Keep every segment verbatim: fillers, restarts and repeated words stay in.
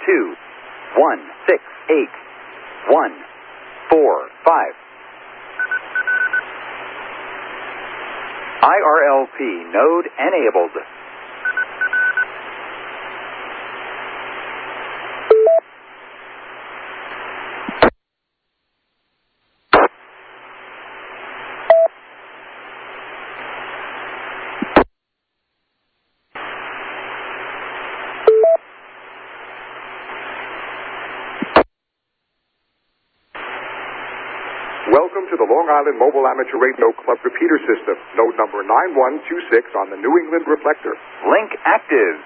two, one, six, eight, one, four, five. I R L P node enabled. Welcome to the Long Island Mobile Amateur Radio Club repeater system, node number nine one two six on the New England reflector. Link active.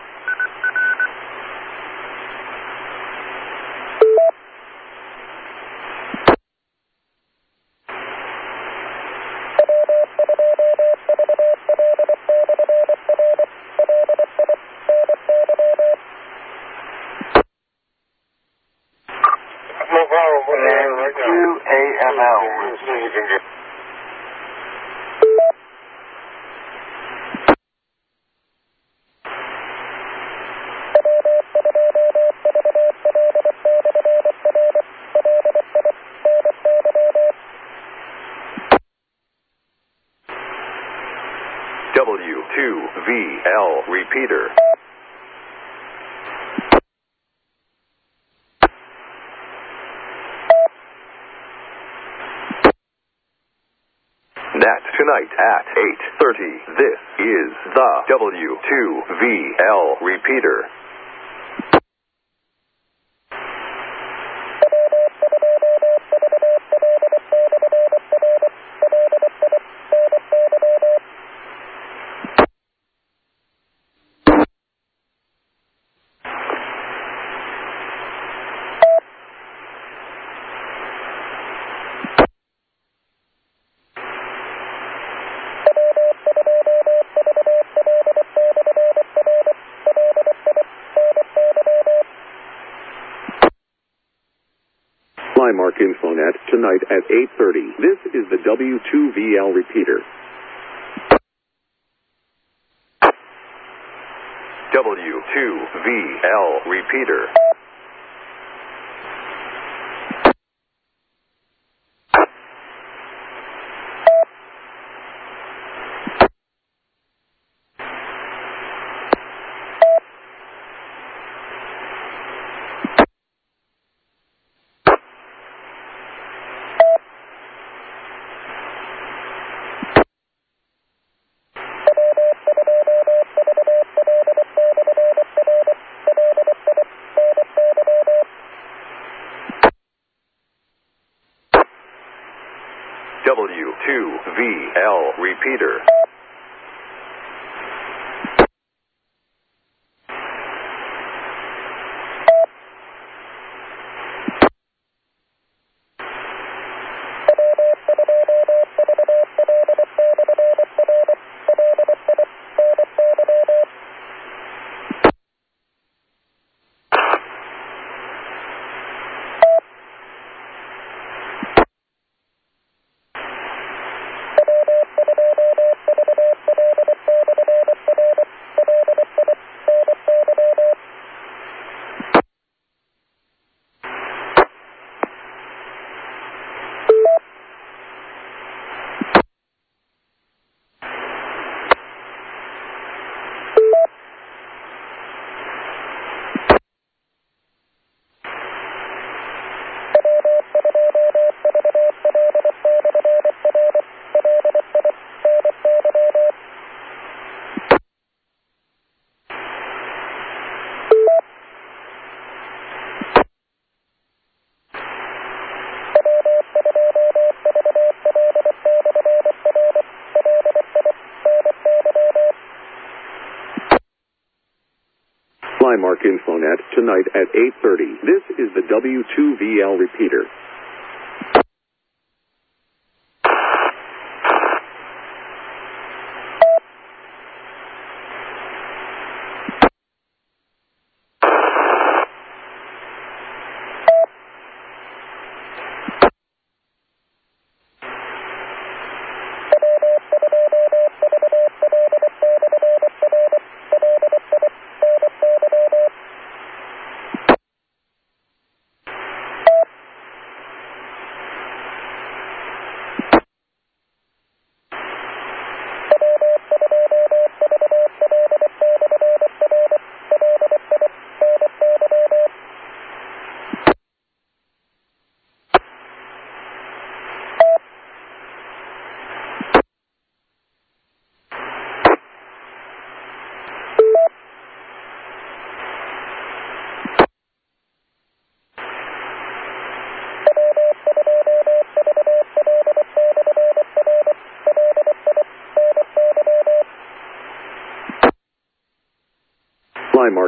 Q A M L. W two V L repeater. Net tonight at eight thirty. This is the W two V L repeater. Mark Infonet tonight at eight thirty. This is the W two V L repeater. W two V L repeater. W two V L repeater. Mark Infonet tonight at eight thirty. This is the W two V L repeater.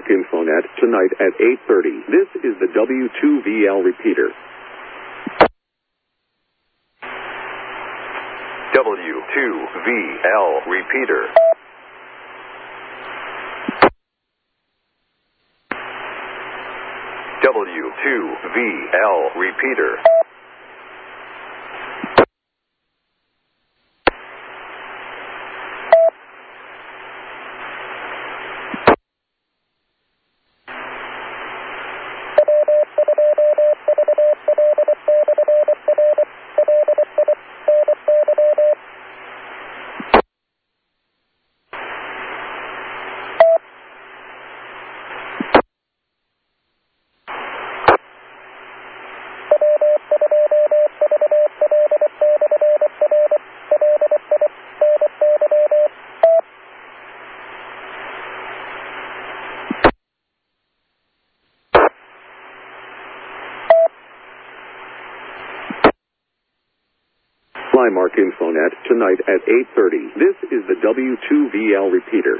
Infonet tonight at eight thirty. This is the W two V L repeater. W two V L repeater. W two V L repeater. Flymark Infonet tonight at eight thirty. This is the W two V L repeater.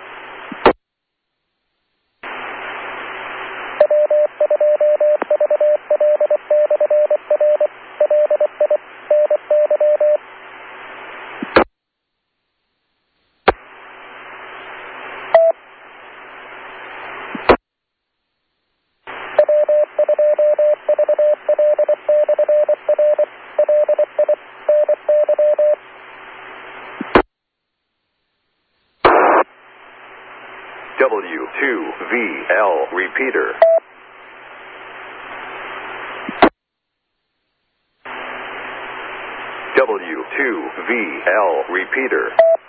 W two V L repeater. W two V L repeater.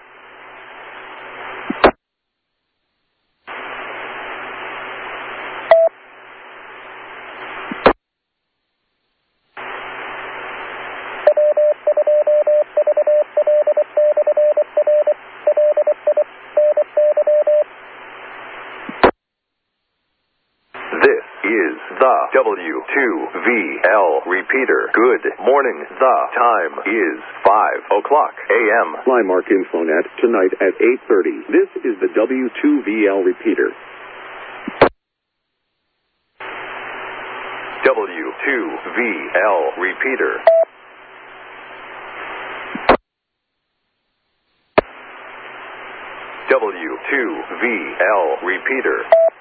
This is the W two V L repeater. Good morning. The time is five o'clock a m Flymark Infonet tonight at eight thirty. This is the W two V L repeater. W two V L repeater. W two V L repeater.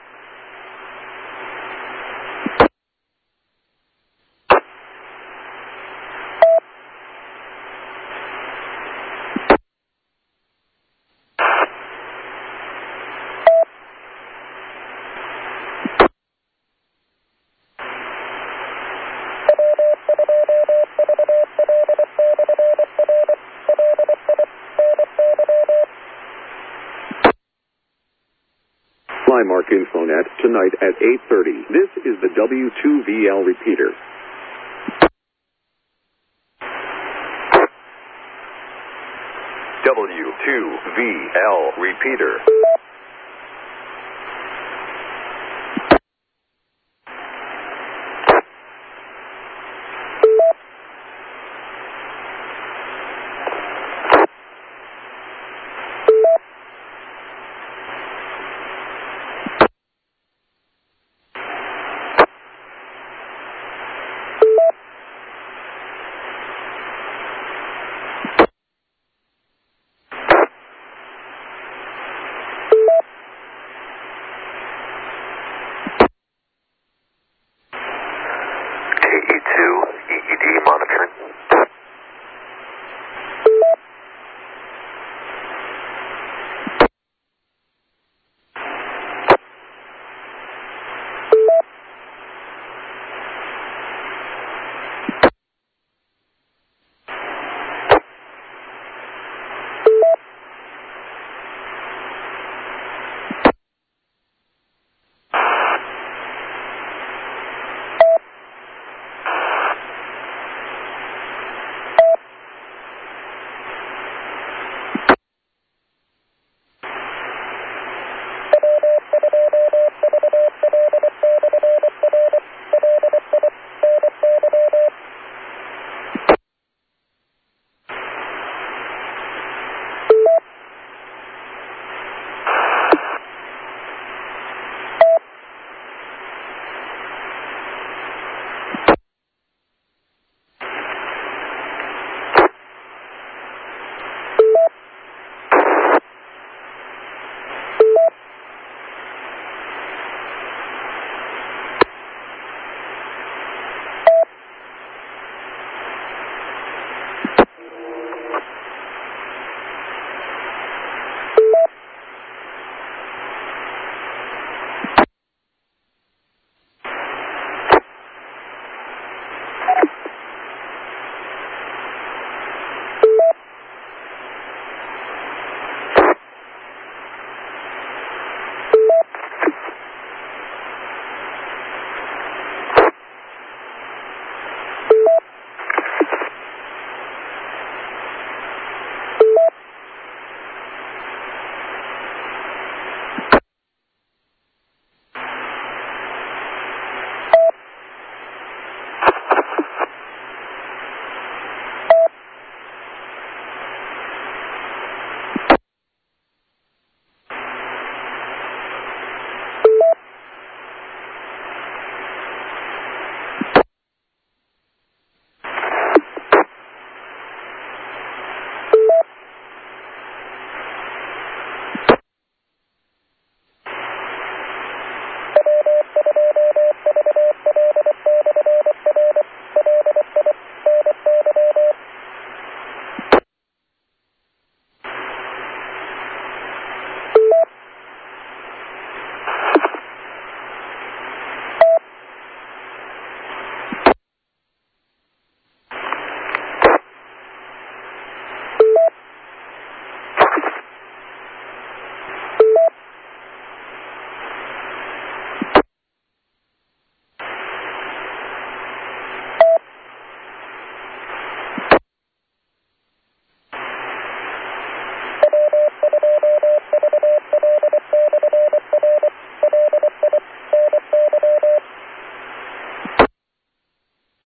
Flymark Infonet tonight at eight thirty. This is the W two V L repeater. W two V L repeater.